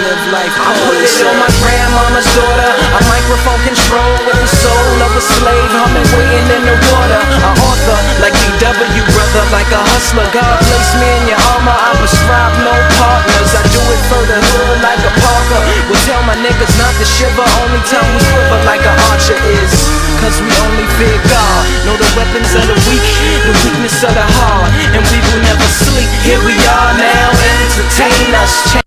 live life cold. I put it on my grandmama's daughter, a microphone control with the soul of a slave, humming, waiting in the water. An author like DW, brother, like a hustler. God placed me in your armor, I prescribe no partners. I do it for the hood like a Parker. Will tell my niggas not to shiver, only time we quiver like an archer is. Cause we only fear God, know the weapons of the weak, the weakness of the heart, and we will never sleep. Here we are now, entertain us.